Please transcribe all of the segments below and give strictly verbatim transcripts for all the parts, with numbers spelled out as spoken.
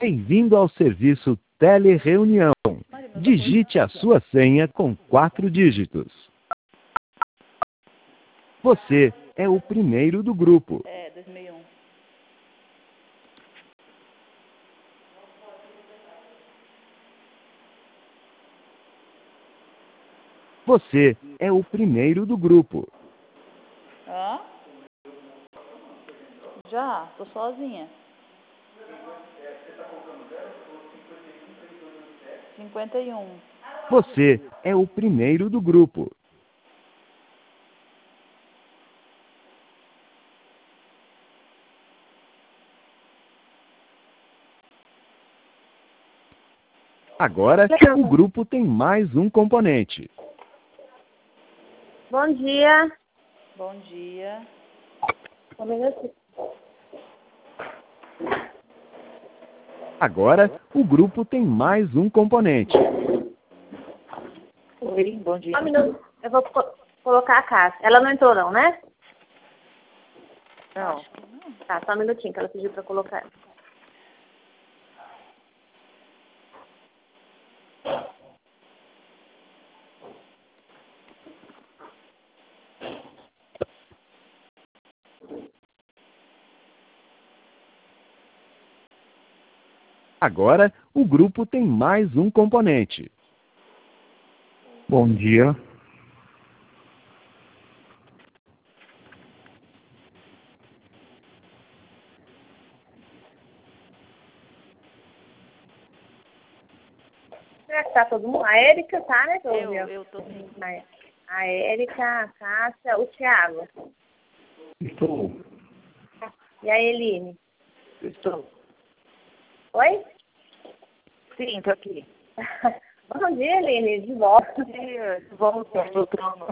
Bem-vindo ao serviço Telereunião. Digite a sua senha com quatro dígitos. Você é o primeiro do grupo. É, dois mil e um. Você é o primeiro do grupo. Hã? Já, tô sozinha. cinquenta e um. Você é o primeiro do grupo. Agora, o grupo tem mais um componente. Bom dia. Bom dia. Um minutinho. Agora, o grupo tem mais um componente. Oi, bom dia. Um minuto. Eu vou co colocar a Cássia. Ela não entrou não, né? Não. Tá, só um minutinho que ela pediu para colocar. Agora, o grupo tem mais um componente. Bom dia. Será que tá todo mundo? A Érica tá, né? Eu, eu tô sim. A Érica, a Cássia, o Thiago. Estou. E a Eline? Estou. Oi? Sim, tô aqui. Bom dia, Eline. De volta. Bom dia. Volta pro trono.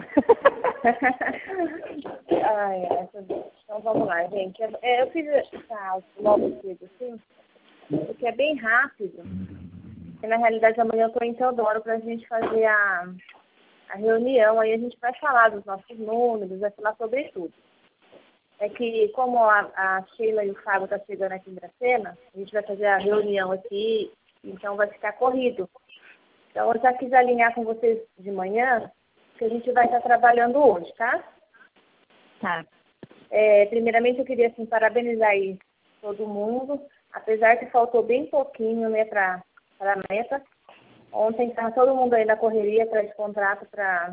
Ai, ai, então vamos lá, gente. É, eu fiz essa aula logo cedo, assim, porque é bem rápido. E, na realidade, amanhã eu estou em Teodoro para a gente fazer a, a reunião. Aí a gente vai falar dos nossos números, vai falar sobre tudo. É que, como a, a Sheila e o Fábio estão chegando aqui em Dracena, a gente vai fazer a reunião aqui, então vai ficar corrido. Então, eu já quis alinhar com vocês de manhã, que a gente vai estar trabalhando hoje, tá? Tá. É, primeiramente, eu queria, assim, parabenizar aí todo mundo, apesar que faltou bem pouquinho, né, para a meta. Ontem estava todo mundo aí na correria para esse contrato para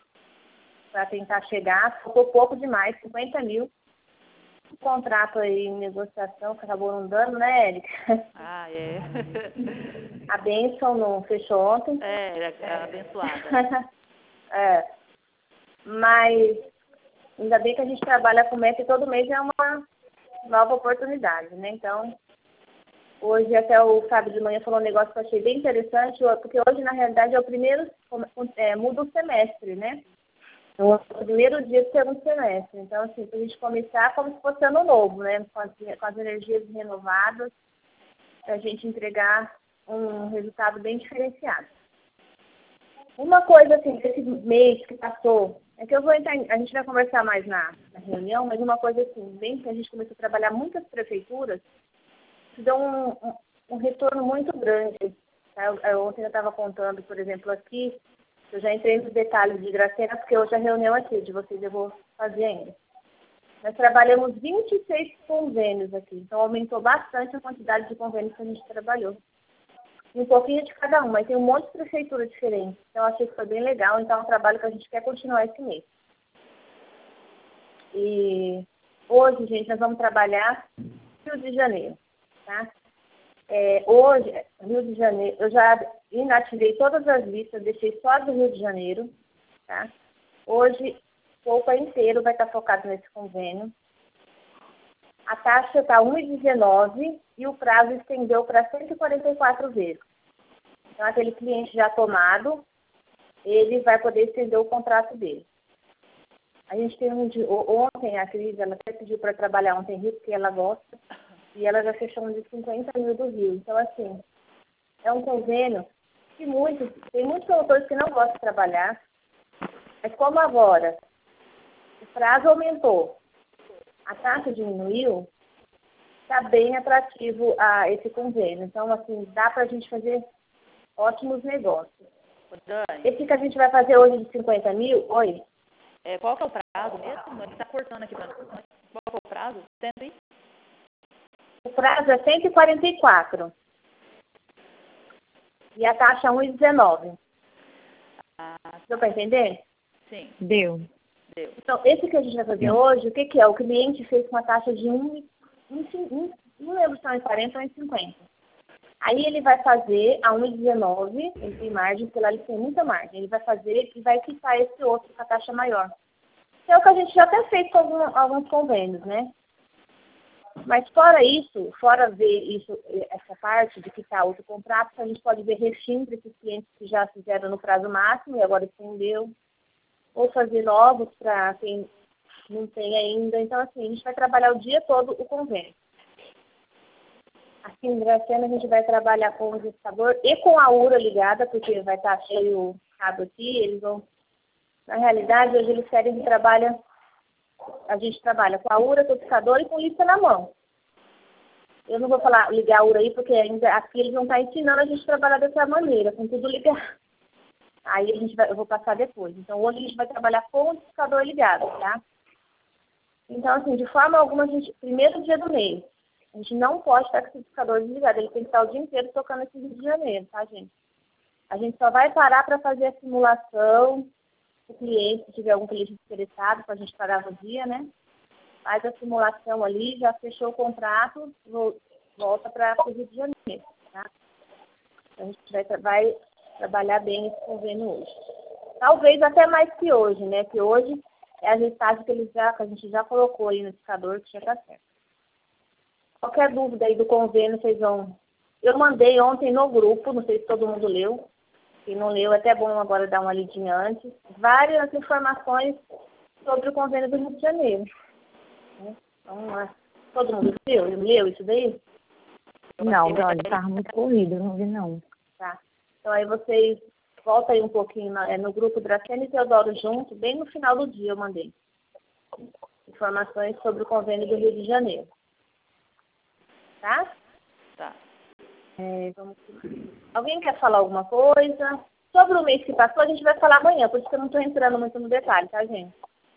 tentar chegar, faltou pouco demais, cinquenta mil. O contrato aí em negociação, que acabou não dando, né, Érica? Ah, é. A bênção não fechou ontem. É, era abençoada. É. Mas ainda bem que a gente trabalha com meta e todo mês é uma nova oportunidade, né? Então, hoje até o Fábio de manhã falou um negócio que eu achei bem interessante, porque hoje, na realidade, é o primeiro, é, muda o semestre, né? É o primeiro dia do segundo semestre. Então, assim, para a gente começar como se fosse ano novo, né? Com as, com as energias renovadas, para a gente entregar um resultado bem diferenciado. Uma coisa, assim, desse mês que passou, é que eu vou entrar, a gente vai conversar mais na, na reunião, mas uma coisa, assim, bem que a gente começou a trabalhar muitas prefeituras, que dão um, um, um retorno muito grande. Tá? Eu, eu, ontem eu estava contando, por exemplo, aqui, eu já entrei nos detalhes de Dracena, porque hoje a reunião aqui de vocês eu vou fazer ainda. Nós trabalhamos vinte e seis convênios aqui, então aumentou bastante a quantidade de convênios que a gente trabalhou. E um pouquinho de cada um, mas tem um monte de prefeitura diferente. Então, eu achei que foi bem legal, então é um trabalho que a gente quer continuar esse mês. E hoje, gente, nós vamos trabalhar Rio de Janeiro, tá? É, hoje, Rio de Janeiro, eu já inativei todas as listas, deixei só do Rio de Janeiro, tá? Hoje, o Poupa inteiro vai estar focado nesse convênio. A taxa está um vírgula dezenove e o prazo estendeu para cento e quarenta e quatro vezes. Então, aquele cliente já tomado, ele vai poder estender o contrato dele. A gente tem um de, ontem, a Cris, ela até pediu para trabalhar ontem em Rio, porque ela gosta, e ela já fechou um de cinquenta mil do Rio. Então, assim, é um convênio que muitos, tem muitos promotores que não gostam de trabalhar, mas como agora o prazo aumentou, a taxa diminuiu, está bem atrativo a esse convênio. Então, assim, dá para a gente fazer ótimos negócios. Dani, Esse que a gente vai fazer hoje de cinquenta mil, oi? é, qual que é o prazo mesmo? Ele está cortando aqui para nós. Qual que é o prazo? Cento e... O prazo é cento e quarenta e quatro. E a taxa é um vírgula dezenove. Ah, Deu para entender? sim, Deu. deu. Então, esse que a gente vai fazer hoje, o que, que é? O cliente fez com a taxa de um, um, um não lembro se é um vírgula quarenta ou um vírgula cinquenta. Aí ele vai fazer a um vírgula dezenove, ele tem margem, porque lá ele tem muita margem. Ele vai fazer e vai quitar esse outro com a taxa maior. Que é o que a gente já até fez com algum, alguns convênios, né? Mas fora isso, fora ver isso, essa parte de quitar outro contrato, a gente pode ver refins desses clientes que já fizeram no prazo máximo e agora estendeu. Ou fazer novos para quem não tem ainda. Então, assim, a gente vai trabalhar o dia todo o convênio. Aqui em Dracena a gente vai trabalhar com o registrador e com a U R A ligada, porque vai estar cheio o cabo aqui. Eles vão... Na realidade, hoje eles querem que trabalha... a gente trabalha com a U R A, com o discador e com lista na mão. Eu não vou falar ligar a U R A aí, porque ainda aqui eles não estão ensinando a gente a trabalhar dessa maneira, com tudo ligado. Aí a gente vai, eu vou passar depois. Então, hoje a gente vai trabalhar com o discador ligado, tá? Então, assim, de forma alguma, a gente, primeiro dia do mês, a gente não pode estar com esse discador desligado. Ele tem que estar o dia inteiro tocando esse Rio de Janeiro, tá, gente? A gente só vai parar para fazer a simulação. O cliente, se tiver algum cliente interessado, para a gente pagar no dia, né? Faz a simulação ali, já fechou o contrato, volta para o Rio de Janeiro, tá? Então, a gente vai, vai trabalhar bem esse convênio hoje. Talvez até mais que hoje, né? Que hoje é a gestagem que, eles já, que a gente já colocou aí no indicador, que já está certo. Qualquer dúvida aí do convênio, vocês vão... Eu mandei ontem no grupo, não sei se todo mundo leu. Quem não leu, é até bom agora dar uma lidinha antes. Várias informações sobre o convênio do Rio de Janeiro. Vamos lá. Todo mundo leu? Leu isso daí? Não, Dani, estava muito corrido, não vi não. Tá. Então aí vocês voltam aí um pouquinho na, é, no grupo Dracena e Teodoro junto, bem no final do dia eu mandei. Informações sobre o convênio do Rio de Janeiro. Tá? Tá. É, vamos... Alguém quer falar alguma coisa? Sobre o mês que passou, a gente vai falar amanhã, por isso que eu não estou entrando muito no detalhe, tá, gente?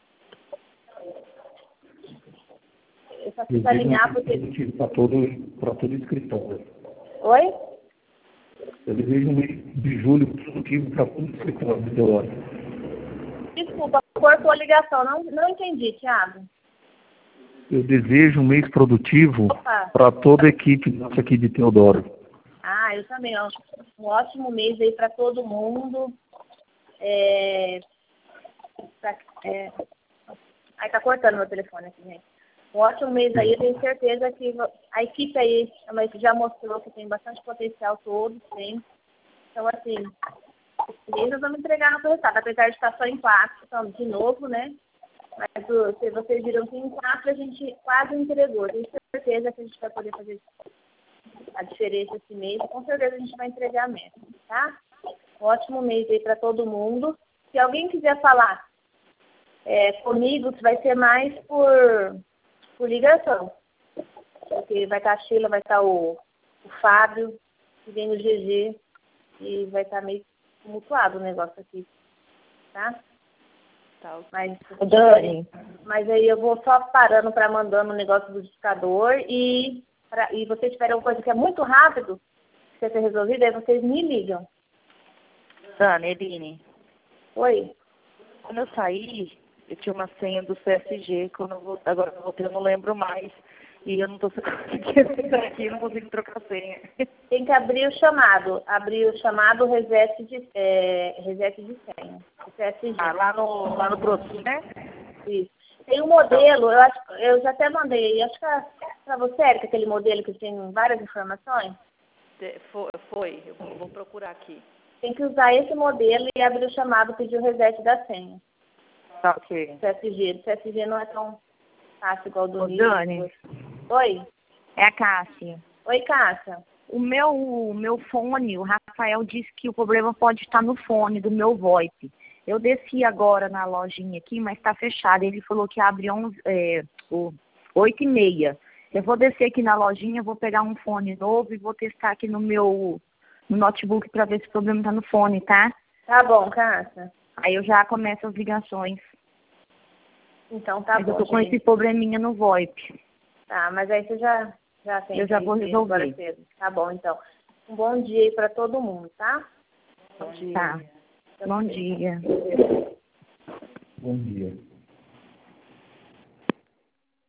Eu só preciso alinhar porque... Para todo, para todo escritório. Oi? Eu desejo um mês de julho produtivo para todo escritório do Teodoro. Desculpa, cortou a ligação, não, não entendi, Thiago. Eu desejo um mês produtivo para toda a equipe nossa aqui de Teodoro. Ah, eu também, ó. Um ótimo mês aí para todo mundo. É... Pra... é... Ai, tá cortando meu telefone aqui, gente. Um ótimo mês aí, eu tenho certeza que a equipe aí já mostrou que tem bastante potencial, todos tem. Então, assim, esse mês nós vamos entregar nosso resultado, apesar de estar só em quatro, então, de novo, né? Mas se vocês viram que em quatro a gente quase entregou. Tenho certeza que a gente vai poder fazer a diferença esse mês. Com certeza a gente vai entregar mesmo, tá? Um ótimo mês aí para todo mundo. Se alguém quiser falar é, comigo, vai ser mais por, por ligação. Porque vai estar a Sheila, vai estar o, o Fábio, que vem no G G, e vai estar meio tumultuado o negócio aqui, tá? Mas, Dani. mas aí eu vou só parando para mandando o negócio do discador e, pra, e vocês tiverem uma coisa que é muito rápido, que vai ser resolvido, aí vocês me ligam. Dani, Eline. Oi? Quando eu saí, eu tinha uma senha do C S G, quando eu vou, agora eu voltei, eu não lembro mais. E eu não estou conseguindo entrar aqui, não consigo trocar a senha. Tem que abrir o chamado. Abrir o chamado reset de, é, reset de senha. C S G. Ah, lá no, lá no produto, né? Isso. Tem um modelo, eu, acho, eu já até mandei, acho que é para você, Érica, aquele modelo que tem várias informações. Foi, foi. Eu vou procurar aqui. Tem que usar esse modelo e abrir o chamado, pedir o reset da senha. Tá, ok. C S G. C S G não é tão fácil igual do Ô, Rio. Dani. Oi? É a Cássia. Oi, Cássia. O meu, o meu fone, o Rafael disse que o problema pode estar no fone do meu VoIP. Eu desci agora na lojinha aqui, mas está fechado. Ele falou que abre onze, é, oito e meia. Eu vou descer aqui na lojinha, vou pegar um fone novo e vou testar aqui no meu no notebook para ver se o problema tá no fone, tá? Tá bom, Cássia. Aí eu já começo as ligações. Então tá mas bom, eu tô com gente. esse probleminha no VoIP. Tá, mas aí você já, já tem. Eu já vou resolver. Tá bom, então. Um bom dia aí pra todo mundo, tá? Bom dia. Tá. Bom dia. Bom dia.